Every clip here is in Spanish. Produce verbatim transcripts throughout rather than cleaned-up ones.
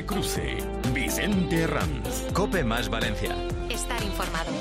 de Cruce. Vicente Herranz. COPE más Valencia. Estar informado.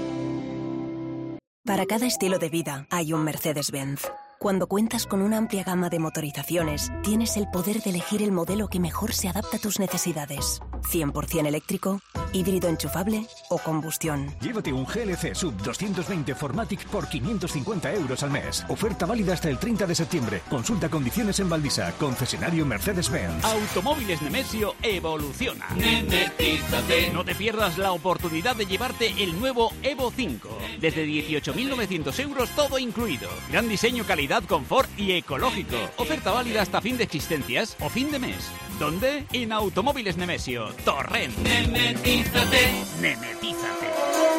Para cada estilo de vida hay un Mercedes-Benz. Cuando cuentas con una amplia gama de motorizaciones, tienes el poder de elegir el modelo que mejor se adapta a tus necesidades. cien por ciento eléctrico, híbrido enchufable o combustión. Llévate un G L C Sub doscientos veinte Formatic por quinientos cincuenta euros al mes. Oferta válida hasta el treinta de septiembre. Consulta condiciones en Valdisa, concesionario Mercedes-Benz. Automóviles Nemesio evoluciona. Nemetízate. No te pierdas la oportunidad de llevarte el nuevo Evo cinco. Desde dieciocho mil novecientos euros todo incluido. Gran diseño, calidad, confort y ecológico. Oferta válida hasta fin de existencias o fin de mes. ¿Dónde? En Automóviles Nemesio, Torrent. Nemetízate. Nemetízate.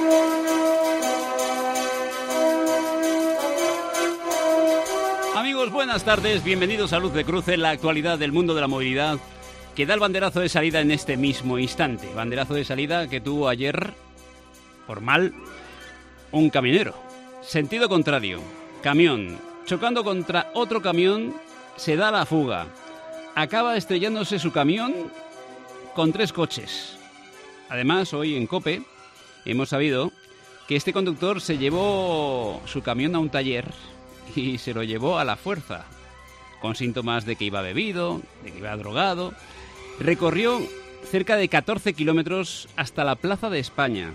Amigos, buenas tardes. Bienvenidos a Luz de Cruce, la actualidad del mundo de la movilidad que da el banderazo de salida en este mismo instante. Banderazo de salida que tuvo ayer, por mal, un camionero. Sentido contrario. Camión. Chocando contra otro camión, se da la fuga. Acaba estrellándose su camión con tres coches. Además, hoy en COPE hemos sabido que este conductor se llevó su camión a un taller y se lo llevó a la fuerza, con síntomas de que iba bebido, de que iba drogado. Recorrió cerca de catorce kilómetros hasta la Plaza de España,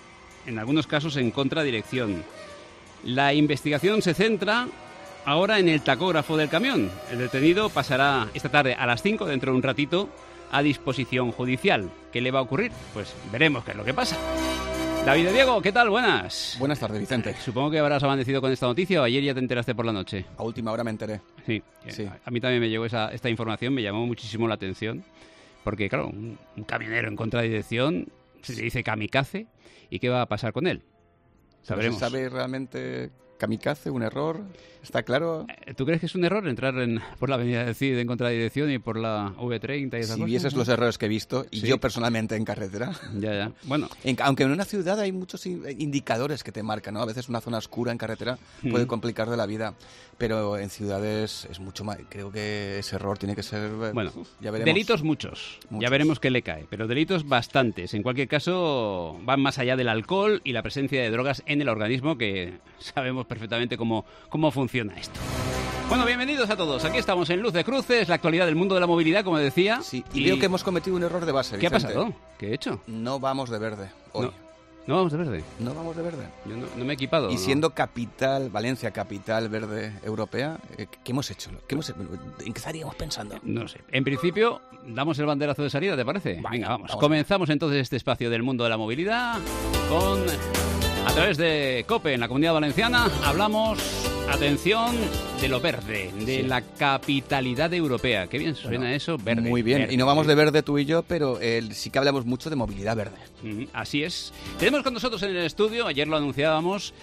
en algunos casos en contradirección. La investigación se centra ahora en el tacógrafo del camión. El detenido pasará esta tarde a las cinco, dentro de un ratito, a disposición judicial. ¿Qué le va a ocurrir? Pues veremos qué es lo que pasa. David de Diego, ¿qué tal? Buenas. Buenas tardes, Vicente. Supongo que habrás amanecido con esta noticia o ayer ya te enteraste por la noche. A última hora me enteré. Sí, sí. A mí también me llegó esa, esta información, me llamó muchísimo la atención. Porque, claro, un, un camionero en contradirección, se le dice kamikaze, ¿y qué va a pasar con él? Sabremos. ¿No se sabe realmente kamikaze, un error? ¿Está claro? ¿Tú crees que es un error entrar en, por la avenida del Cid en contradirección y por la V treinta y esas si cosas? Si vieses, ¿no?, los errores que he visto, y ¿sí?, yo personalmente en carretera. Ya, ya. Bueno. En, aunque en una ciudad hay muchos indicadores que te marcan, ¿no? A veces una zona oscura en carretera puede mm. complicar de la vida, pero en ciudades es mucho más. Creo que ese error tiene que ser... Bueno, uf, ya veremos. Delitos muchos. muchos. Ya veremos qué le cae, pero delitos bastantes. En cualquier caso, van más allá del alcohol y la presencia de drogas en el organismo, que sabemos perfectamente cómo, cómo funciona esto. Bueno, bienvenidos a todos. Aquí estamos en Luz de Cruce, es la actualidad del mundo de la movilidad, como decía. Sí, y, y veo que hemos cometido un error de base, ¿Qué Vicente. ha pasado? ¿Qué he hecho? No vamos de verde hoy. No, ¿no vamos de verde? No vamos de verde. Yo no, no me he equipado. Y ¿no? siendo capital, Valencia, capital verde europea, ¿qué hemos hecho? ¿Qué hemos, ¿En qué estaríamos pensando? No sé. En principio, damos el banderazo de salida, ¿te parece? Venga, Venga vamos. vamos. Comenzamos entonces este espacio del mundo de la movilidad con... A través de COPE en la Comunidad Valenciana hablamos, atención, de lo verde, de sí. la capitalidad europea. Qué bien suena bueno, eso, verde. Muy bien, verde. Y no vamos de verde tú y yo, pero eh, sí que hablamos mucho de movilidad verde. Mm, así es. Tenemos con nosotros en el estudio, ayer lo anunciábamos,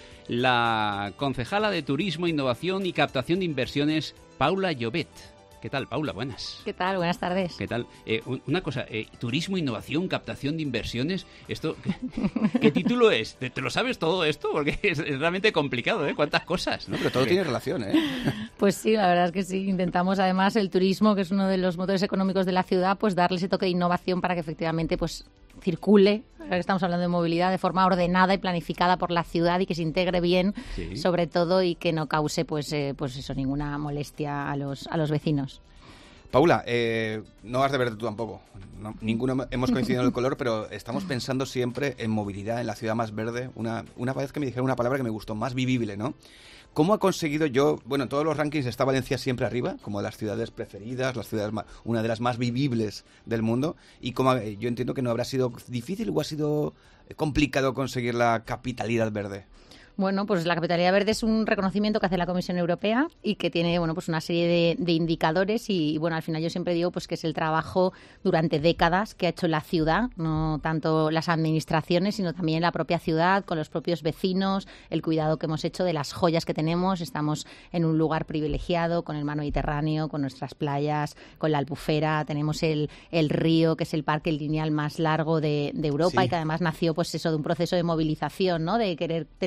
la concejala de Turismo, Innovación y Captación de Inversiones, Paula Llobet. ¿Qué tal, Paula? Buenas. ¿Qué tal? Buenas tardes. ¿Qué tal? Eh, una cosa, eh, turismo, innovación, captación de inversiones, esto, ¿qué, qué título es? ¿Te, ¿Te lo sabes todo esto? Porque es, es realmente complicado, ¿eh? ¿Cuántas cosas? No, pero todo tiene relación, ¿eh? Pues sí, la verdad es que sí. Intentamos, además, el turismo, que es uno de los motores económicos de la ciudad, pues darle ese toque de innovación para que efectivamente, pues, circule, ahora que estamos hablando de movilidad, de forma ordenada y planificada por la ciudad y que se integre bien, sí. sobre todo, y que no cause, pues, eh, pues eso, ninguna molestia a los, a los vecinos. Paula, eh, no vas de verde tú tampoco. No, ninguno hemos coincidido en el color, pero estamos pensando siempre en movilidad, en la ciudad más verde. Una, una vez que me dijeron una palabra que me gustó, más vivible, ¿no? ¿Cómo ha conseguido yo, bueno, en todos los rankings está Valencia siempre arriba, como de las ciudades preferidas, las ciudades más, una de las más vivibles del mundo, y como yo entiendo que no habrá sido difícil o ha sido complicado conseguir la capitalidad verde? Bueno, pues la capitalidad verde es un reconocimiento que hace la Comisión Europea y que tiene, bueno, pues una serie de, de indicadores y, bueno, al final yo siempre digo pues que es el trabajo durante décadas que ha hecho la ciudad, no tanto las administraciones, sino también la propia ciudad, con los propios vecinos, el cuidado que hemos hecho de las joyas que tenemos. Estamos en un lugar privilegiado con el mar Mediterráneo, con nuestras playas, con la Albufera, tenemos el, el río, que es el parque lineal más largo de, de Europa, sí. y que además nació pues eso de un proceso de movilización, ¿no? De querer tener un punto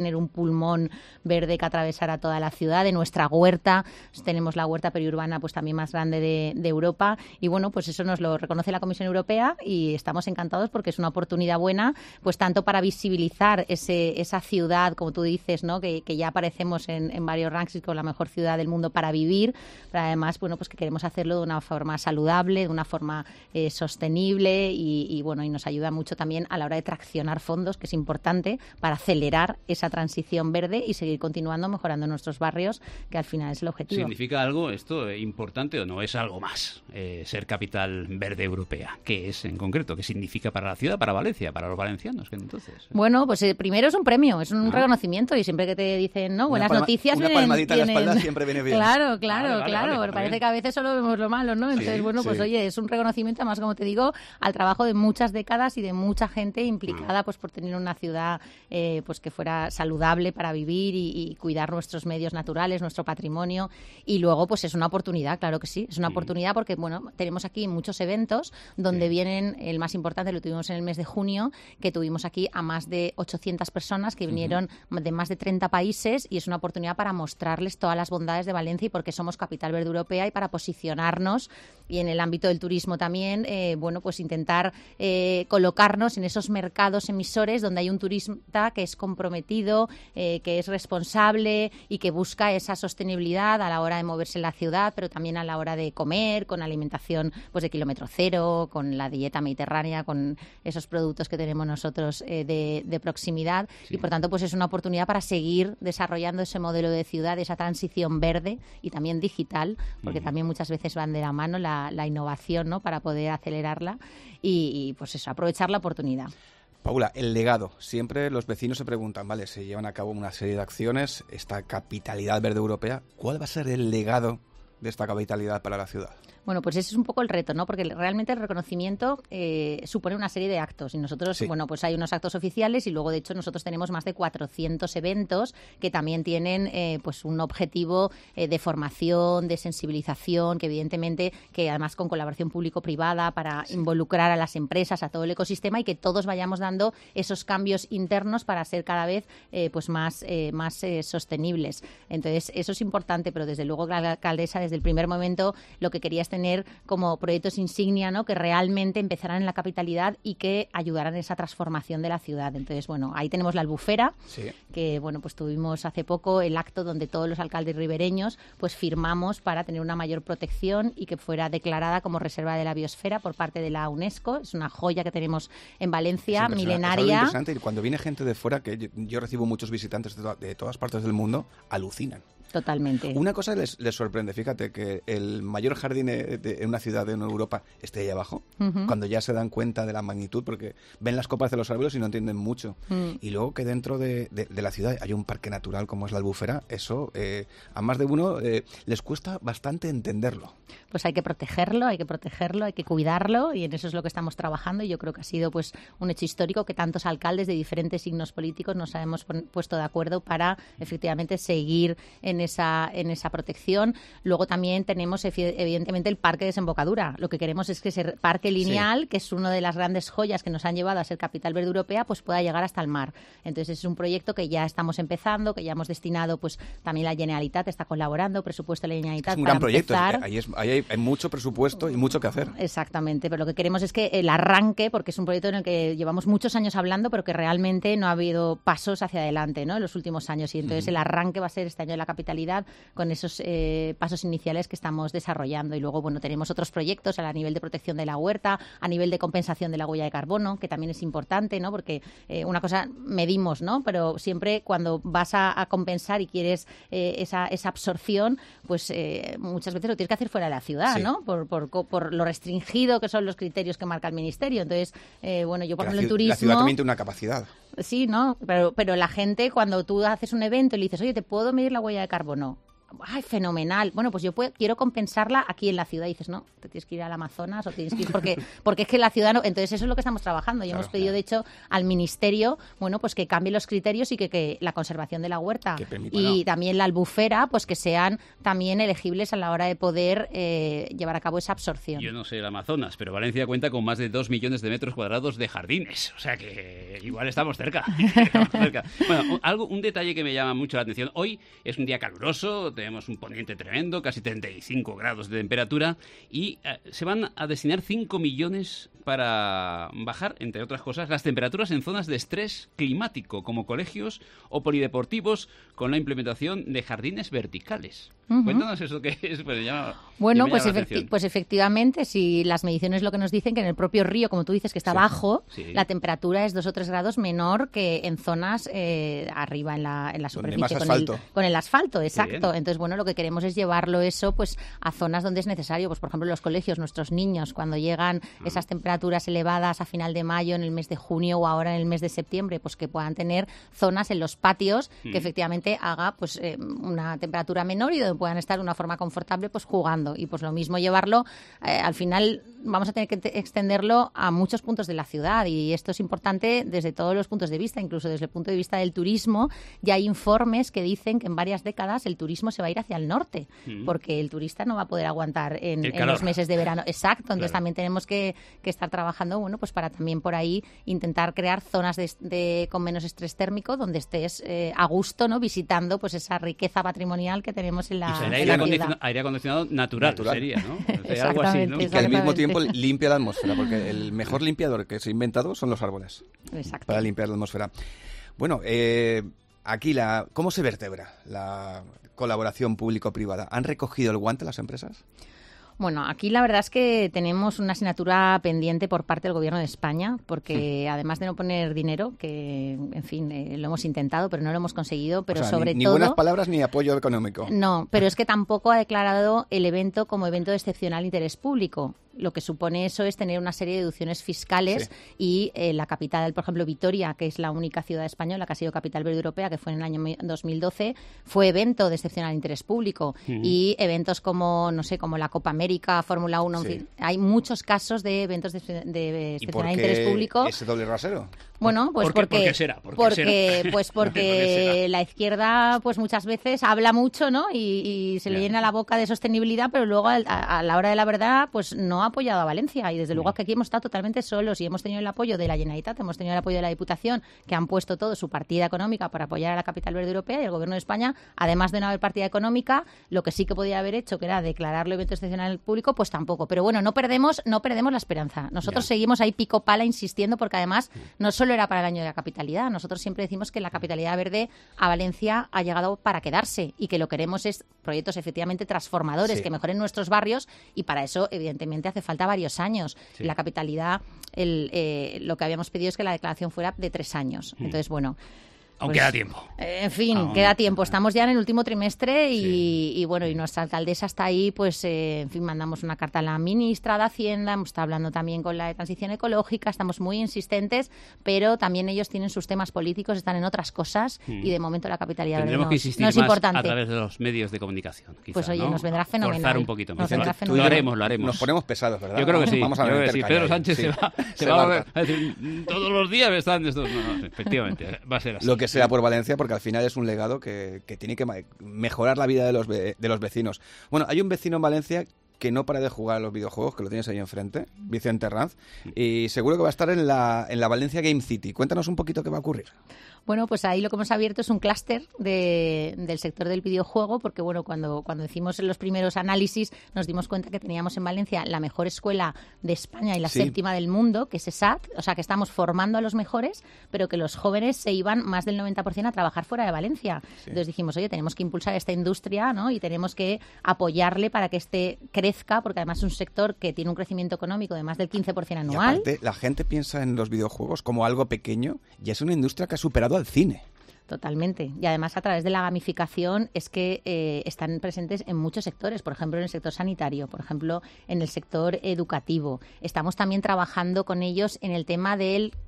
pulmón verde que atravesara toda la ciudad, de nuestra huerta. Tenemos la huerta periurbana pues también más grande de, de Europa y bueno, pues eso nos lo reconoce la Comisión Europea y estamos encantados porque es una oportunidad buena, pues tanto para visibilizar ese, esa ciudad, como tú dices, ¿no? que, que ya aparecemos en, en varios rankings con la mejor ciudad del mundo para vivir, pero además, bueno, pues que queremos hacerlo de una forma saludable, de una forma eh, sostenible y, y bueno, y nos ayuda mucho también a la hora de traccionar fondos, que es importante para acelerar esa transición verde y seguir continuando mejorando nuestros barrios, que al final es el objetivo. ¿Significa algo esto eh, importante o no es algo más eh, ser capital verde europea? ¿Qué es en concreto? ¿Qué significa para la ciudad, para Valencia, para los valencianos? ¿Qué entonces? Bueno, pues eh, primero es un premio, es un ah. reconocimiento y siempre que te dicen, no, buenas palma, noticias una vienen... palmadita tienen... en la espalda siempre viene bien. Claro, claro, vale, vale, vale, claro. vale, parece bien. que a veces solo vemos lo malo, ¿no? Entonces, sí, bueno, pues sí. oye, es un reconocimiento, además, como te digo, al trabajo de muchas décadas y de mucha gente implicada ah. pues por tener una ciudad eh, pues que fuera saludable para vivir y, y cuidar nuestros medios naturales, nuestro patrimonio. Y luego, pues es una oportunidad, claro que sí, es una sí. oportunidad porque, bueno, tenemos aquí muchos eventos donde sí. vienen, el más importante lo tuvimos en el mes de junio, que tuvimos aquí a más de ochocientas personas que vinieron uh-huh. de más de treinta países y es una oportunidad para mostrarles todas las bondades de Valencia y por qué somos capital verde europea y para posicionarnos y en el ámbito del turismo también, eh, bueno, pues intentar eh, colocarnos en esos mercados emisores donde hay un turista que es comprometido, eh, que es responsable y que busca esa sostenibilidad a la hora de moverse en la ciudad, pero también a la hora de comer, con alimentación pues de kilómetro cero, con la dieta mediterránea, con esos productos que tenemos nosotros eh, de, de proximidad sí. y por tanto pues es una oportunidad para seguir desarrollando ese modelo de ciudad, esa transición verde y también digital, porque uh-huh. también muchas veces van de la mano la, la innovación, ¿no? Para poder acelerarla y, y pues eso, aprovechar la oportunidad. Paula, el legado. Siempre los vecinos se preguntan, vale, se llevan a cabo una serie de acciones, esta capitalidad verde europea, ¿cuál va a ser el legado de esta capitalidad para la ciudad? Bueno, pues ese es un poco el reto, ¿no? Porque realmente el reconocimiento eh, supone una serie de actos y nosotros, sí. bueno, pues hay unos actos oficiales y luego, de hecho, nosotros tenemos más de cuatrocientos eventos que también tienen eh, pues un objetivo eh, de formación, de sensibilización, que evidentemente, que además con colaboración público-privada para sí. involucrar a las empresas, a todo el ecosistema y que todos vayamos dando esos cambios internos para ser cada vez eh, pues más, eh, más eh, sostenibles. Entonces, eso es importante, pero desde luego la alcaldesa, desde el primer momento, lo que quería es tener como proyectos insignia, ¿no? Que realmente empezaran en la capitalidad y que ayudaran en esa transformación de la ciudad. Entonces, bueno, ahí tenemos la Albufera, sí. que bueno, pues tuvimos hace poco el acto donde todos los alcaldes ribereños pues firmamos para tener una mayor protección y que fuera declarada como reserva de la biosfera por parte de la UNESCO. Es una joya que tenemos en Valencia, es milenaria. Es algo interesante y cuando viene gente de fuera, que yo, yo recibo muchos visitantes de, to- de todas partes del mundo, alucinan. Totalmente. Una cosa les, les sorprende, fíjate, que el mayor jardín de, de, en una ciudad de Europa esté ahí abajo, uh-huh. cuando ya se dan cuenta de la magnitud, porque ven las copas de los árboles y no entienden mucho. Uh-huh. Y luego que dentro de, de, de la ciudad hay un parque natural como es la Albufera, eso eh, a más de uno eh, les cuesta bastante entenderlo. Pues hay que protegerlo, hay que protegerlo, hay que cuidarlo y en eso es lo que estamos trabajando y yo creo que ha sido pues un hecho histórico que tantos alcaldes de diferentes signos políticos nos hemos pon- puesto de acuerdo para efectivamente seguir en esa en esa protección. Luego también tenemos evidentemente el parque de desembocadura. Lo que queremos es que ese parque lineal, sí. que es una de las grandes joyas que nos han llevado a ser capital verde europea, pues pueda llegar hasta el mar. Entonces es un proyecto que ya estamos empezando, que ya hemos destinado, pues también la Generalitat está colaborando, presupuesto de la Generalitat. Es un para gran proyecto, empezar. ahí, es, ahí hay, hay mucho presupuesto y mucho que hacer. Exactamente, pero lo que queremos es que el arranque, porque es un proyecto en el que llevamos muchos años hablando, pero que realmente no ha habido pasos hacia adelante, ¿no? En los últimos años y entonces uh-huh. el arranque va a ser este año de la capitalidad con esos eh, pasos iniciales que estamos desarrollando y luego, bueno, tenemos otros proyectos a nivel de protección de la huerta, a nivel de compensación de la huella de carbono, que también es importante, ¿no? Porque eh, una cosa medimos, ¿no? Pero siempre cuando vas a, a compensar y quieres eh, esa, esa absorción, pues eh, muchas veces lo tienes que hacer fuera de la ciudad, sí. ¿no? Por, por, por lo restringido que son los criterios que marca el Ministerio. Entonces, eh, bueno, yo por ejemplo en turismo... La ciudad también tiene una capacidad. Sí, ¿no? Pero, pero la gente, cuando tú haces un evento y le dices, oye, ¿te puedo medir la huella de carbono? ¡ay, fenomenal! Bueno, pues yo puedo, quiero compensarla aquí en la ciudad. Y dices, no, te tienes que ir al Amazonas o tienes que ir porque, porque es que la ciudad no... Entonces eso es lo que estamos trabajando. Y Claro, hemos pedido, claro. de hecho, al Ministerio, bueno, pues que cambie los criterios y que, que la conservación de la huerta Que permita, y ¿no? también la albufera, pues que sean también elegibles a la hora de poder eh, llevar a cabo esa absorción. Yo no sé el Amazonas, pero Valencia cuenta con más de dos millones de metros cuadrados de jardines. O sea que igual estamos cerca. Estamos cerca. Bueno, algo, un detalle que me llama mucho la atención. Hoy es un día caluroso, tenemos un poniente tremendo, casi treinta y cinco grados de temperatura, y eh, se van a destinar cinco millones para bajar, entre otras cosas, las temperaturas en zonas de estrés climático, como colegios o polideportivos, con la implementación de jardines verticales. Ujú. Cuéntanos eso que es, pues, me llama, Bueno, me pues, llama la efecti- atención. pues efectivamente, si las mediciones lo que nos dicen que en el propio río, como tú dices, que está Sí. bajo, Sí. la temperatura es dos o tres grados menor que en zonas eh, arriba en la, en la Donde superficie. más con, asfalto. El, con el asfalto, Bien. exacto. Entonces, bueno, lo que queremos es llevarlo eso pues a zonas donde es necesario. Pues, por ejemplo, los colegios, nuestros niños, cuando llegan esas temperaturas elevadas a final de mayo, en el mes de junio o ahora en el mes de septiembre, pues que puedan tener zonas en los patios Mm. que efectivamente haga pues eh, una temperatura menor y donde puedan estar de una forma confortable pues jugando. Y pues lo mismo llevarlo, eh, al final vamos a tener que te- extenderlo a muchos puntos de la ciudad y esto es importante desde todos los puntos de vista, incluso desde el punto de vista del turismo. Ya hay informes que dicen que en varias décadas el turismo se va a ir hacia el norte, Mm. porque el turista no va a poder aguantar en, El en calor. los meses de verano. Exacto, entonces Claro. también tenemos que, que estar trabajando, bueno, pues para también por ahí intentar crear zonas de, de- con menos estrés térmico donde estés eh, a gusto, ¿no? Visitando pues esa riqueza patrimonial que tenemos en la, Y será en aire la acondicionado, ciudad. aire acondicionado natural, Natural. sería, ¿no? O sea, algo así, ¿no? Exactamente, Y que al mismo Exactamente. tiempo limpia la atmósfera, porque el mejor limpiador que se ha inventado son los árboles Exacto. para limpiar la atmósfera. Bueno, eh, aquí, la, ¿cómo se vertebra la colaboración público-privada? ¿Han recogido el guante las empresas? Bueno, aquí la verdad es que tenemos una asignatura pendiente por parte del Gobierno de España, porque además de no poner dinero, que en fin, eh, lo hemos intentado, pero no lo hemos conseguido, pero O sea, sobre ni, ni todo... buenas palabras ni apoyo económico. No, pero es que tampoco ha declarado el evento como evento de excepcional interés público. Lo que supone eso es tener una serie de deducciones fiscales Sí. y eh, la capital, por ejemplo, Vitoria, que es la única ciudad española que ha sido capital verde europea, que fue en el año mi- dos mil doce, fue evento de excepcional interés público. Ujú. Y eventos como, no sé, como la Copa América, Fórmula uno, en Sí. fin, hay muchos casos de eventos de, de ¿Y excepcional por interés qué público. ese doble rasero? Bueno, pues ¿Por qué- porque por qué será? ¿Por qué porque será? pues ¿Por porque qué será? la izquierda pues muchas veces habla mucho, ¿no? Y, y se le Ya. llena la boca de sostenibilidad, pero luego a, a- a la hora de la verdad pues no ha apoyado a Valencia y desde luego Ya. que aquí hemos estado totalmente solos y hemos tenido el apoyo de la Generalitat, hemos tenido el apoyo de la Diputación, que han puesto todo su partida económica para apoyar a la capital verde europea y el Gobierno de España, además de no haber partida económica, lo que sí que podía haber hecho, que era declararlo evento excepcional público, pues tampoco. Pero bueno, no perdemos no perdemos la esperanza. Nosotros Ya. seguimos ahí pico pala insistiendo porque además no solo era para el año de la capitalidad. Nosotros siempre decimos que la capitalidad verde a Valencia ha llegado para quedarse y que lo queremos es proyectos efectivamente transformadores Sí. que mejoren nuestros barrios y para eso evidentemente hace falta varios años. Sí. La capitalidad, el, eh, lo que habíamos pedido es que la declaración fuera de tres años. Entonces, bueno... Aún pues, queda tiempo. eh, En fin, Aún- queda tiempo. Estamos ya en el último trimestre y, Sí. y, bueno, y nuestra alcaldesa está ahí, pues, eh, en fin, mandamos una carta a la ministra de Hacienda, hemos estado hablando también con la de Transición Ecológica, estamos muy insistentes, pero también ellos tienen sus temas políticos, están en otras cosas y de momento la capitalidad verde Tendremos no, que es- insistir no es más importante. a través de los medios de comunicación. Quizá, Pues, oye, ¿no? nos vendrá fenomenal. Forzar un poquito. Nos Vicente. vendrá Tú y fenomenal. Lo yo haremos, lo haremos. Nos ponemos pesados, ¿verdad? Yo creo que sí. Vamos a yo creo que meter sí. caña Pedro ahí. Sánchez Sí. se va, se Se va a, barca. a decir, todos los días están estos. No, no, efectivamente, va a ser así. Lo que sea por Valencia, porque al final es un legado que, que tiene que ma- mejorar la vida de los, ve- de los vecinos. Bueno, hay un vecino en Valencia que no para de jugar a los videojuegos, que lo tienes ahí enfrente, Vicente Ranz, y seguro que va a estar en la, en la Valencia Game City. Cuéntanos un poquito qué va a ocurrir. Bueno, pues ahí lo que hemos abierto es un clúster de, del sector del videojuego, porque bueno, cuando, cuando hicimos los primeros análisis nos dimos cuenta que teníamos en Valencia la mejor escuela de España y la Sí. séptima del mundo, que es ESAT, o sea que estamos formando a los mejores, pero que los jóvenes se iban más del noventa por ciento a trabajar fuera de Valencia. Entonces dijimos, oye, tenemos que impulsar esta industria, ¿no? Y tenemos que apoyarle para que este crezca, porque además es un sector que tiene un crecimiento económico de más del quince por ciento Y anual. aparte, la gente piensa en los videojuegos como algo pequeño y es una industria que ha superado al cine. Totalmente. Y además a través de la gamificación es que eh, están presentes en muchos sectores, por ejemplo en el sector sanitario, por ejemplo en el sector educativo. Estamos también trabajando con ellos en el tema del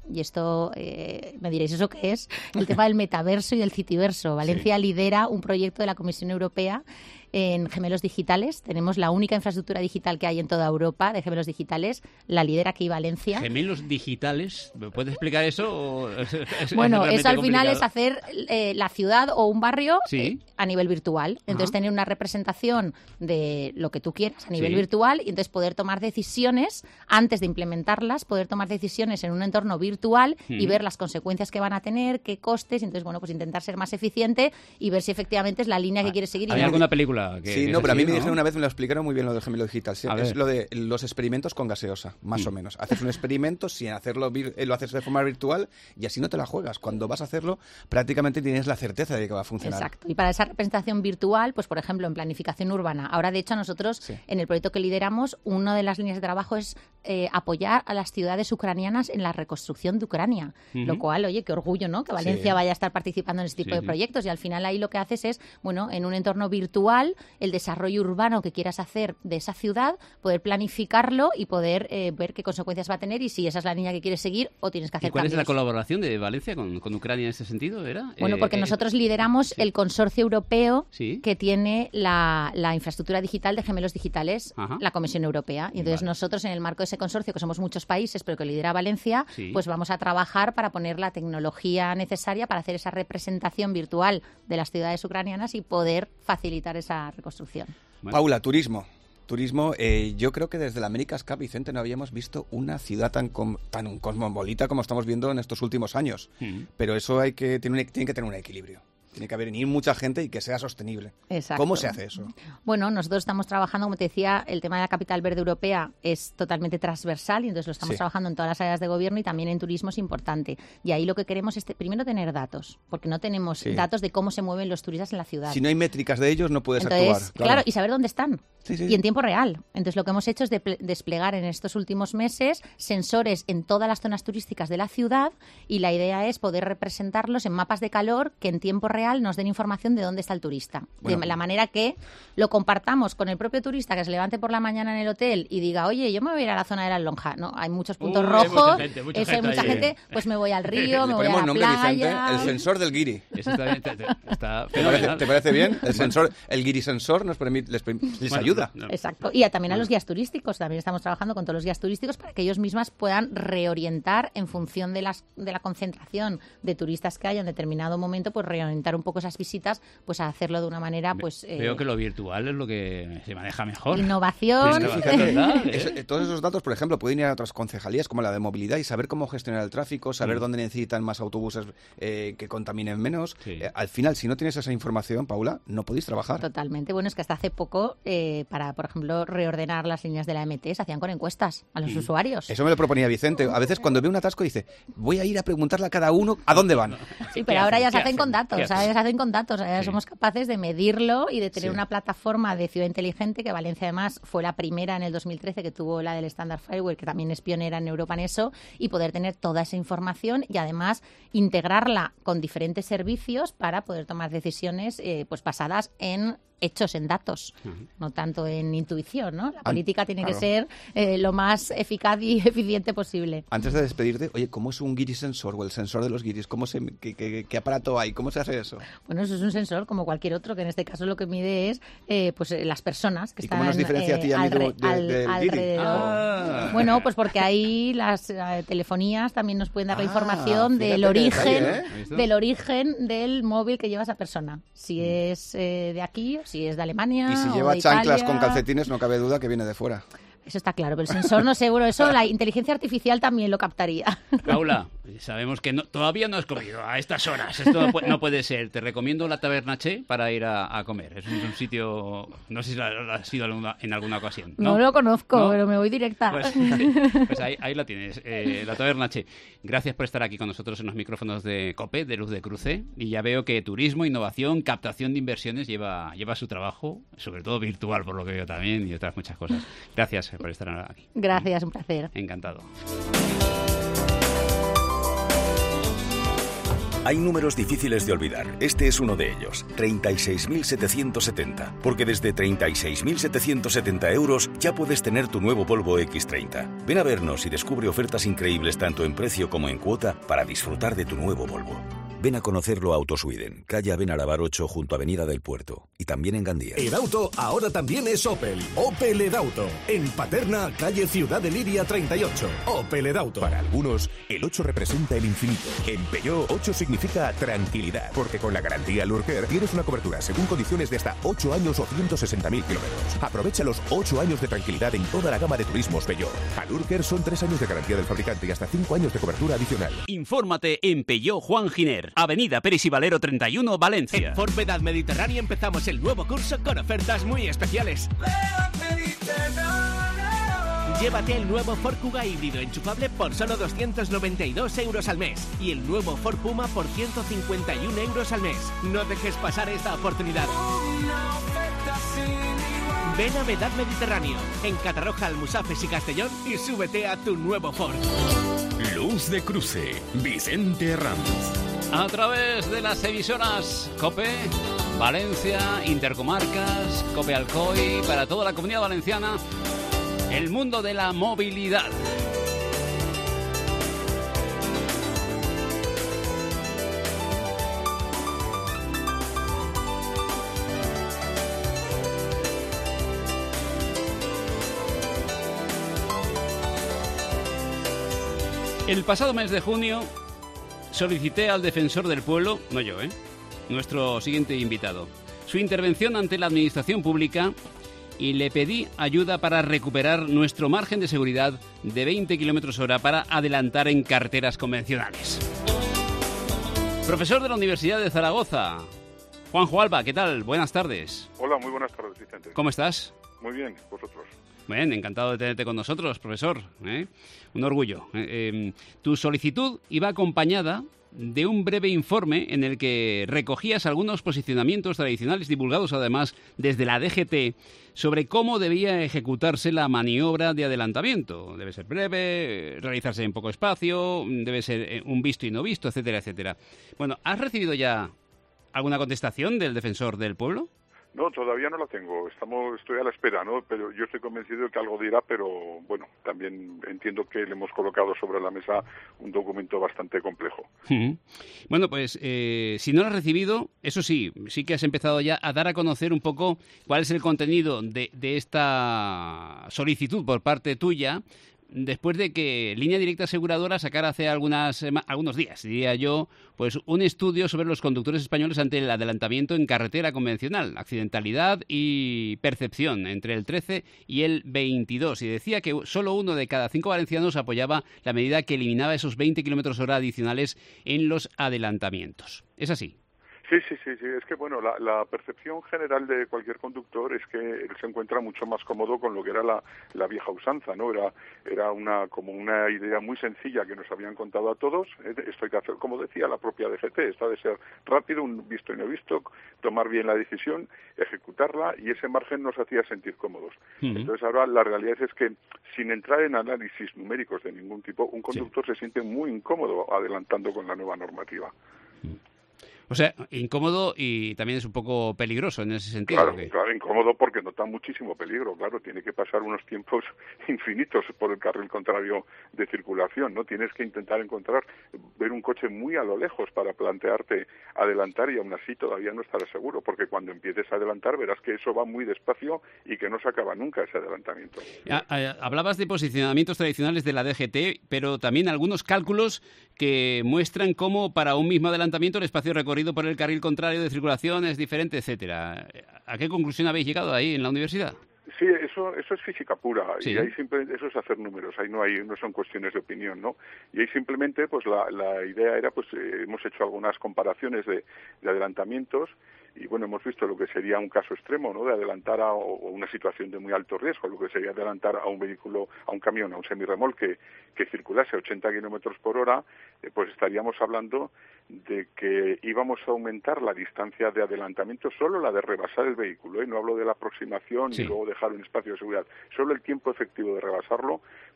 y esto eh, me diréis, ¿eso qué es? El tema del metaverso y del citiverso. Valencia sí. lidera un proyecto de la Comisión Europea en gemelos digitales. Tenemos la única infraestructura digital que hay en toda Europa de gemelos digitales. La lidera aquí Valencia. ¿Gemelos digitales? ¿Me puedes explicar eso? ¿O es, es, bueno, es eso al complicado? final es hacer eh, la ciudad o un barrio ¿Sí? eh, a nivel virtual. Entonces, Ajá. tener una representación de lo que tú quieras a nivel sí. virtual y entonces poder tomar decisiones antes de implementarlas, poder tomar decisiones en un entorno virtual mm. y ver las consecuencias que van a tener, qué costes. Entonces, bueno, pues intentar ser más eficiente y ver si efectivamente es la línea que quieres seguir. ¿Hay alguna película? Que, sí, que no, pero así, a mí me ¿no? dijeron una vez, me lo explicaron muy bien lo del gemelo digital. Sí, es lo de los experimentos con gaseosa, más mm. o menos. Haces un experimento sin hacerlo, lo haces de forma virtual y así no te la juegas. Cuando vas a hacerlo, prácticamente tienes la certeza de que va a funcionar. Exacto. Y para esa representación virtual, pues por ejemplo, en planificación urbana. Ahora, de hecho, nosotros, sí. en el proyecto que lideramos, una de las líneas de trabajo es eh, apoyar a las ciudades ucranianas en la reconstrucción de Ucrania. Uh-huh. Lo cual, oye, qué orgullo, ¿no? Que Valencia sí. vaya a estar participando en este tipo sí, de proyectos. Sí. Y al final ahí lo que haces es, bueno, en un entorno virtual, el desarrollo urbano que quieras hacer de esa ciudad, poder planificarlo y poder eh, ver qué consecuencias va a tener y si esa es la línea que quieres seguir o tienes que hacer ¿Y cuál cambios. es la colaboración de Valencia con, con Ucrania en ese sentido? ¿Era? Bueno, porque eh, nosotros lideramos sí. el consorcio europeo ¿Sí? que tiene la, la infraestructura digital de gemelos digitales, Ajá. la Comisión Europea. Y entonces vale. nosotros, en el marco de ese consorcio, que somos muchos países, pero que lidera Valencia, sí. pues vamos a trabajar para poner la tecnología necesaria para hacer esa representación virtual de las ciudades ucranianas y poder facilitar esa reconstrucción. Bueno. Paula, turismo. Turismo, eh, yo creo que desde la America's Cup, Vicente, no habíamos visto una ciudad tan com, tan cosmopolita como estamos viendo en estos últimos años. Mm. Pero eso hay que tiene, un, tiene que tener un equilibrio. Tiene que venir mucha gente y que sea sostenible. Exacto. ¿Cómo se hace eso? Bueno, nosotros estamos trabajando, como te decía, el tema de la capital verde europea es totalmente transversal y entonces lo estamos sí. trabajando en todas las áreas de gobierno y también en turismo es importante. Y ahí lo que queremos es te, primero tener datos, porque no tenemos sí. datos de cómo se mueven los turistas en la ciudad. Si no hay métricas de ellos, no puedes entonces, actuar. Claro. claro, y saber dónde están. Sí, sí. Y en tiempo real. Entonces lo que hemos hecho es de, desplegar en estos últimos meses sensores en todas las zonas turísticas de la ciudad y la idea es poder representarlos en mapas de calor que en tiempo real nos den información de dónde está el turista. Bueno, de la manera que lo compartamos con el propio turista que se levante por la mañana en el hotel y diga, oye, yo me voy a ir a la zona de la Lonja. No, hay muchos puntos uh, rojos, hay mucha gente, mucha eso gente hay mucha ahí. gente, pues me voy al río, me voy a la nombre, playa. Vicente, el sensor del guiri. Eso está bien, te, te, está ¿Te, parece, ¿Te parece bien? El sensor, el guiri sensor nos permite, les, les bueno, ayuda. No, no. Exacto. Y a, también a los guías turísticos. También estamos trabajando con todos los guías turísticos para que ellos mismas puedan reorientar en función de las de la concentración de turistas que haya en determinado momento, pues reorientar un poco esas visitas, pues a hacerlo de una manera, pues... Veo eh, que lo virtual es lo que se maneja mejor. Innovación. Es que, fíjate, ¿verdad? Es, todos esos datos, por ejemplo, pueden ir a otras concejalías como la de movilidad y saber cómo gestionar el tráfico, saber mm. dónde necesitan más autobuses eh, que contaminen menos. Sí. Eh, al final, si no tienes esa información, Paula, no podéis trabajar. Totalmente. Bueno, es que hasta hace poco, eh, para, por ejemplo, reordenar las líneas de la M T, se hacían con encuestas a los mm. usuarios. Eso me lo proponía Vicente. A veces cuando ve un atasco dice, voy a ir a preguntarle a cada uno a dónde van. Sí, pero ahora ya se hacen con datos. Ahora ya se hacen con datos. Ahora sí. somos capaces de medirlo y de tener sí. una plataforma de ciudad inteligente, que Valencia además fue la primera en el dos mil trece que tuvo la del Standard Fireware, que también es pionera en Europa en eso, y poder tener toda esa información y además integrarla con diferentes servicios para poder tomar decisiones eh, pues basadas en hechos, en datos, uh-huh. no tanto en intuición, ¿no? La política ah, tiene claro. que ser eh, lo más eficaz y eficiente posible. Antes de despedirte, oye, ¿cómo es un guiri sensor o el sensor de los guiris? ¿Cómo se, qué, qué, qué aparato hay? ¿Cómo se hace eso? Bueno, eso es un sensor como cualquier otro, que en este caso lo que mide es eh, pues eh, las personas que ¿Y están cómo nos diferencia eh, a ti y a mí alre, de, al, de, del alrededor. Ah. Bueno, pues porque ahí las eh, telefonías también nos pueden dar la ah, información del origen, detalle, ¿eh? del origen del móvil que lleva esa persona. Si es eh, de aquí, si es de Alemania. Y si lleva chanclas con calcetines, no cabe duda que viene de fuera. Eso está claro, pero el sensor no seguro. Eso la inteligencia artificial también lo captaría. Paula, sabemos que no, todavía no has comido a estas horas. Esto no puede, no puede ser. Te recomiendo la Taberna Che para ir a, a comer. Es un, un sitio, no sé si la, la has ido en alguna ocasión. No, no lo conozco, ¿no? Pero me voy directa. Pues, pues ahí, ahí la tienes, eh, la Taberna Che. Gracias por estar aquí con nosotros en los micrófonos de COPE, de Luz de Cruce. Y ya veo que turismo, innovación, captación de inversiones lleva, lleva su trabajo, sobre todo virtual, por lo que veo también, y otras muchas cosas. Gracias por estar aquí. Gracias, un placer. Encantado. Hay números difíciles de olvidar. Este es uno de ellos, treinta y seis mil setecientos setenta. Porque desde treinta y seis mil setecientos setenta euros ya puedes tener tu nuevo Volvo equis treinta. Ven a vernos y descubre ofertas increíbles tanto en precio como en cuota para disfrutar de tu nuevo Volvo. Ven a conocerlo a Autosweden, calle Abenarabar ocho junto a Avenida del Puerto. Y también en Gandía. Edauto ahora también es Opel. Opel Edauto. En Paterna, calle Ciudad de Liria treinta y ocho. Opel Edauto. Para algunos, el ocho representa el infinito. En Peugeot, ocho significa tranquilidad. Porque con la garantía Lurker tienes una cobertura según condiciones de hasta ocho años o ciento sesenta mil kilómetros. Aprovecha los ocho años de tranquilidad en toda la gama de turismos Peugeot. A Lurker son tres años de garantía del fabricante y hasta cinco años de cobertura adicional. Infórmate en Peugeot Juan Giner, Avenida Pérez y Valero treinta y uno, Valencia. En Ford Vedad Mediterránea empezamos el nuevo curso con ofertas muy especiales. Llévate el nuevo Ford Kuga híbrido enchufable por solo doscientos noventa y dos euros al mes y el nuevo Ford Puma por ciento cincuenta y uno euros al mes. No dejes pasar esta oportunidad. Ven a Vedad Mediterráneo, en Catarroja, Almusafes y Castellón y súbete a tu nuevo Ford. Luz de Cruce, Vicente Ranz. A través de las emisoras COPE, Valencia, Intercomarcas, COPE Alcoy, para toda la Comunidad Valenciana, el mundo de la movilidad. El pasado mes de junio solicité al defensor del pueblo, no yo, ¿eh? nuestro siguiente invitado, su intervención ante la administración pública y le pedí ayuda para recuperar nuestro margen de seguridad de veinte kilómetros hora para adelantar en carreteras convencionales. Profesor de la Universidad de Zaragoza, Juanjo Alba, ¿qué tal? Buenas tardes. Hola, muy buenas tardes, Vicente. ¿Cómo estás? Muy bien, vosotros. Bien, encantado de tenerte con nosotros, profesor. ¿eh? Un orgullo. Eh, eh, tu solicitud iba acompañada de un breve informe en el que recogías algunos posicionamientos tradicionales divulgados además desde la D G T sobre cómo debía ejecutarse la maniobra de adelantamiento. Debe ser breve, realizarse en poco espacio, debe ser un visto y no visto, etcétera, etcétera. Bueno, ¿has recibido ya alguna contestación del defensor del pueblo? No, todavía no la tengo. Estamos, estoy a la espera, ¿no? Pero yo estoy convencido de que algo dirá, pero bueno, también entiendo que le hemos colocado sobre la mesa un documento bastante complejo. Uh-huh. Bueno, pues eh, si no lo has recibido, eso sí, sí que has empezado ya a dar a conocer un poco cuál es el contenido de, de esta solicitud por parte tuya, después de que Línea Directa Aseguradora sacara hace algunas, algunos días, diría yo, pues un estudio sobre los conductores españoles ante el adelantamiento en carretera convencional, accidentalidad y percepción entre el trece y el veintidós. Y decía que solo uno de cada cinco valencianos apoyaba la medida que eliminaba esos veinte kilómetros hora adicionales en los adelantamientos. ¿Es así? Sí, sí, sí, sí. Es que, bueno, la, la percepción general de cualquier conductor es que él se encuentra mucho más cómodo con lo que era la, la vieja usanza, ¿no? Era era una como una idea muy sencilla que nos habían contado a todos. Esto hay que hacer, como decía la propia D G T, esto ha de ser rápido, un visto y no visto, tomar bien la decisión, ejecutarla, y ese margen nos hacía sentir cómodos. Uh-huh. Entonces, ahora la realidad es que, sin entrar en análisis numéricos de ningún tipo, un conductor sí. se siente muy incómodo adelantando con la nueva normativa. Uh-huh. O sea, incómodo y también es un poco peligroso en ese sentido. Claro, ¿qué? claro, incómodo porque nota muchísimo peligro, claro, tiene que pasar unos tiempos infinitos por el carril contrario de circulación, ¿no? Tienes que intentar encontrar, ver un coche muy a lo lejos para plantearte adelantar y aún así todavía no estarás seguro, porque cuando empieces a adelantar verás que eso va muy despacio y que no se acaba nunca ese adelantamiento. Hablabas de posicionamientos tradicionales de la D G T, pero también algunos cálculos que muestran cómo para un mismo adelantamiento el espacio recorrido por el carril contrario de circulación es diferente, etcétera. ¿A qué conclusión habéis llegado ahí en la universidad? Sí, eso eso es física pura, sí. Y ahí simple, eso es hacer números, ahí no hay no son cuestiones de opinión, ¿no? Y ahí simplemente pues la, la idea era, pues eh, hemos hecho algunas comparaciones de, de adelantamientos. Y bueno, hemos visto lo que sería un caso extremo, ¿no? De adelantar a o una situación de muy alto riesgo, lo que sería adelantar a un vehículo, a un camión, a un semirremolque que circulase a ochenta kilómetros por hora, eh, pues estaríamos hablando de que íbamos a aumentar la distancia de adelantamiento, solo la de rebasar el vehículo, ¿eh? No hablo de la aproximación sí. y luego dejar un espacio de seguridad, solo el tiempo efectivo de rebasarlo,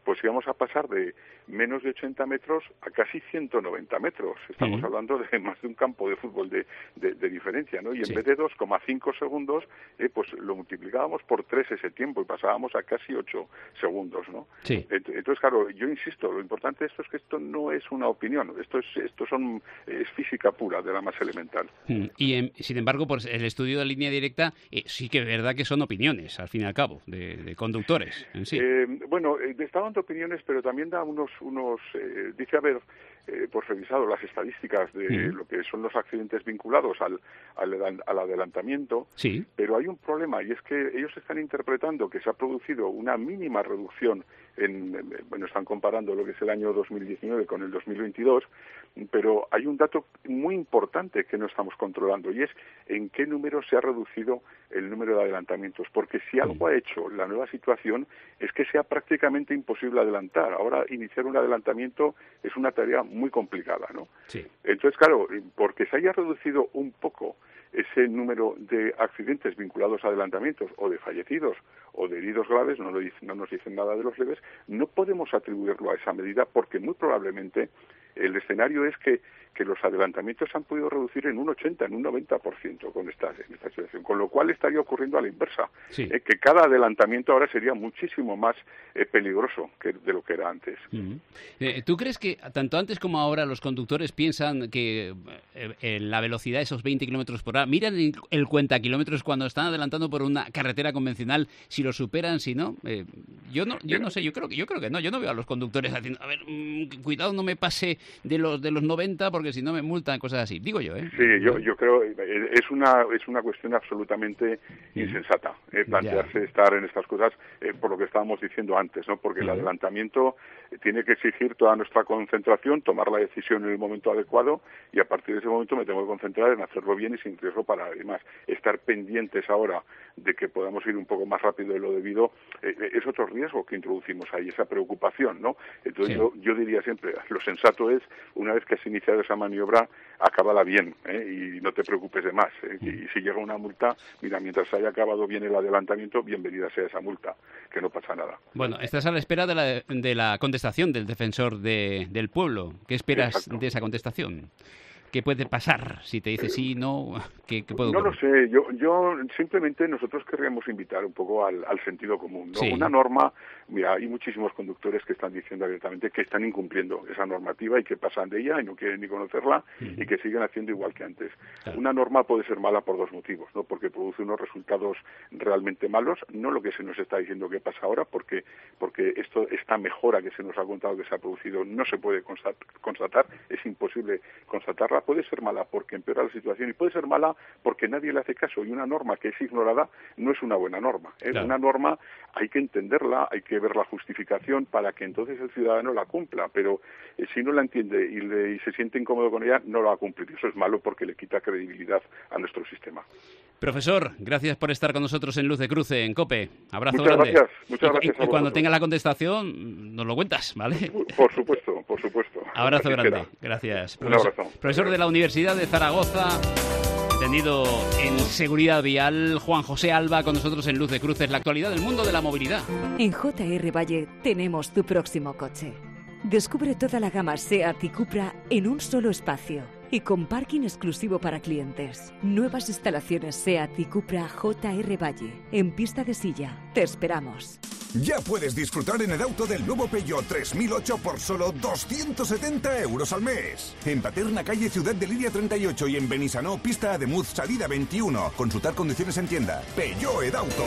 pues íbamos a pasar de menos de ochenta metros a casi ciento noventa metros. Estamos uh-huh. hablando de más de un campo de fútbol de, de, de diferencia, ¿no? Y en sí. vez de dos coma cinco segundos, eh, pues lo multiplicábamos por tres ese tiempo y pasábamos a casi ocho segundos, ¿no? Sí. Entonces, claro, yo insisto, lo importante de esto es que esto no es una opinión, esto es esto son es física pura, de la más elemental. Y, en, sin embargo, pues el estudio de línea directa eh, sí que es verdad que son opiniones, al fin y al cabo, de, de conductores en sí. Eh, bueno, eh, está dando opiniones, pero también da unos, unos eh, dice haber eh, pues revisado las estadísticas de uh-huh. lo que son los accidentes vinculados al, al, al adelantamiento, sí. pero hay un problema, y es que ellos están interpretando que se ha producido una mínima reducción en, bueno, están comparando lo que es el año dos mil diecinueve con el dos mil veintidós, pero hay un dato muy importante que no estamos controlando, y es en qué número se ha reducido el número de adelantamientos, porque si algo ha hecho la nueva situación es que sea prácticamente imposible adelantar. Ahora iniciar un adelantamiento es una tarea muy complicada, ¿no? Sí. Entonces, claro, porque se haya reducido un poco ese número de accidentes vinculados a adelantamientos o de fallecidos o de heridos graves, no, lo dice, no nos dicen nada de los leves, no podemos atribuirlo a esa medida porque muy probablemente el escenario es que, que los adelantamientos se han podido reducir en un ochenta, en un noventa por ciento con esta, en esta situación, con lo cual estaría ocurriendo a la inversa, sí. eh, que cada adelantamiento ahora sería muchísimo más eh, peligroso que de lo que era antes. Uh-huh. Eh, ¿Tú crees que tanto antes como ahora los conductores piensan que eh, eh, la velocidad, esos veinte kilómetros por hora, miran el, el cuenta kilómetros cuando están adelantando por una carretera convencional, si lo superan, si no? Eh, yo no yo no sé, yo creo que yo creo que no, yo no veo a los conductores haciendo, a ver, mmm, cuidado, no me pase de los de los noventa porque si no me multan, cosas así, digo yo, ¿eh? Sí, yo yo creo es una es una cuestión absolutamente insensata eh, plantearse ya. estar en estas cosas eh, por lo que estábamos diciendo antes, ¿no? Porque uh-huh. el adelantamiento tiene que exigir toda nuestra concentración, tomar la decisión en el momento adecuado y a partir de ese momento me tengo que concentrar en hacerlo bien y sin riesgo para además estar pendientes ahora de que podamos ir un poco más rápido de lo debido, eh, es otro riesgo que introducimos ahí, esa preocupación, ¿no? Entonces sí. yo, yo diría siempre, lo sensato es, una vez que has iniciado esa maniobra, acábala bien, ¿eh? Y no te preocupes de más, ¿eh? Y si llega una multa, mira, mientras haya acabado bien el adelantamiento, bienvenida sea esa multa, que no pasa nada. Bueno, estás a la espera de la, de la contestación del defensor de, del pueblo. ¿Qué esperas Exacto. de esa contestación? ¿Qué puede pasar? Si te dice sí, no, ¿qué, qué puede ocurrir? No lo sé, yo, yo simplemente nosotros querríamos invitar un poco al, al sentido común, ¿no? Sí. Una norma, mira, hay muchísimos conductores que están diciendo abiertamente que están incumpliendo esa normativa y que pasan de ella y no quieren ni conocerla uh-huh. y que siguen haciendo igual que antes. Claro. Una norma puede ser mala por dos motivos, ¿no? Porque produce unos resultados realmente malos, no lo que se nos está diciendo que pasa ahora, porque porque esto esta mejora que se nos ha contado que se ha producido no se puede constatar, es imposible constatarla. Puede ser mala porque empeora la situación y puede ser mala porque nadie le hace caso y una norma que es ignorada no es una buena norma. ¿eh? Claro. Una norma hay que entenderla, hay que ver la justificación para que entonces el ciudadano la cumpla, pero eh, si no la entiende y, le, y se siente incómodo con ella, no la va a cumplir. Eso es malo porque le quita credibilidad a nuestro sistema. Profesor, gracias por estar con nosotros en Luz de Cruce, en COPE. Abrazo muchas grande. Gracias, muchas y, gracias. Y, y cuando tenga la contestación, nos lo cuentas, ¿vale? Por supuesto, por supuesto. Abrazo Así grande. será. Gracias. Un Profesor, abrazo. Profesor de la Universidad de Zaragoza, atendido en Seguridad Vial, Juan José Alba, con nosotros en Luz de Cruce, la actualidad del mundo de la movilidad. En J R Valle tenemos tu próximo coche. Descubre toda la gama SEAT y Cupra en un solo espacio y con parking exclusivo para clientes. Nuevas instalaciones SEAT y Cupra J R Valle, en pista de silla. Te esperamos. Ya puedes disfrutar en Edauto del nuevo Peugeot tres mil ocho por solo doscientos setenta euros al mes. En Paterna, calle Ciudad de Liria treinta y ocho y en Benissanó, pista Ademuz, salida veintiuno. Consultar condiciones en tienda. Peugeot Edauto.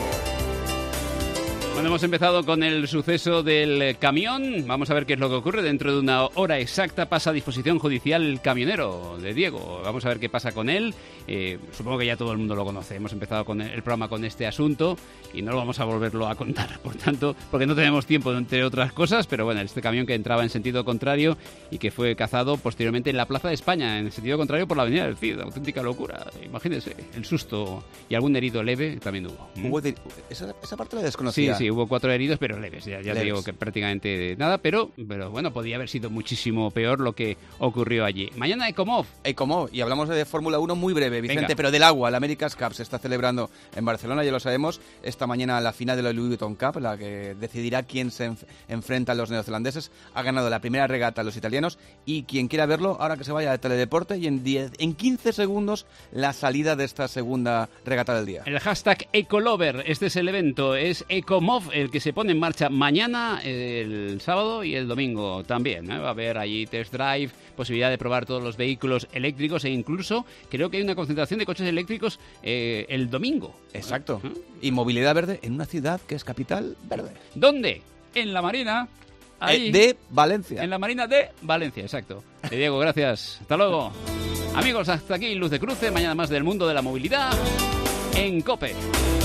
Bueno, hemos empezado con el suceso del camión. Vamos a ver qué es lo que ocurre. Dentro de una hora exacta pasa a disposición judicial el camionero de Diego. Vamos a ver qué pasa con él. Eh, supongo que ya todo el mundo lo conoce. Hemos empezado con el programa con este asunto y no lo vamos a volverlo a contar. Por tanto, porque no tenemos tiempo, entre otras cosas. Pero bueno, este camión que entraba en sentido contrario y que fue cazado posteriormente en la Plaza de España, en sentido contrario por la Avenida del Cid. Auténtica locura. Imagínense, el susto y algún herido leve también hubo. ¿Mm? Esa, esa parte la desconocía. Sí, Sí, hubo cuatro heridos, pero leves. Ya, ya leves. te digo que prácticamente nada, pero, pero bueno, podía haber sido muchísimo peor lo que ocurrió allí. Mañana Ecomov. Ecomov, y hablamos de Fórmula uno muy breve, Vicente, Venga. pero del agua. La America's Cup se está celebrando en Barcelona, ya lo sabemos. Esta mañana la final de la Louis Vuitton Cup, la que decidirá quién se enf- enfrenta a los neozelandeses. Ha ganado la primera regata a los italianos, y quien quiera verlo, ahora que se vaya a Teledeporte, y en, diez, en quince segundos la salida de esta segunda regata del día. El hashtag Ecolover, este es el evento, es Ecomov el que se pone en marcha mañana, el sábado y el domingo también, ¿eh? Va a haber allí test drive, posibilidad de probar todos los vehículos eléctricos, e incluso creo que hay una concentración de coches eléctricos eh, el domingo. Exacto. ¿Eh? Y movilidad verde en una ciudad que es capital verde. ¿Dónde? En la Marina. Ahí, eh, de Valencia. En la Marina de Valencia, exacto. Eh, Diego, gracias. Hasta luego. Amigos, hasta aquí Luz de Cruce. Mañana más del mundo de la movilidad en COPE.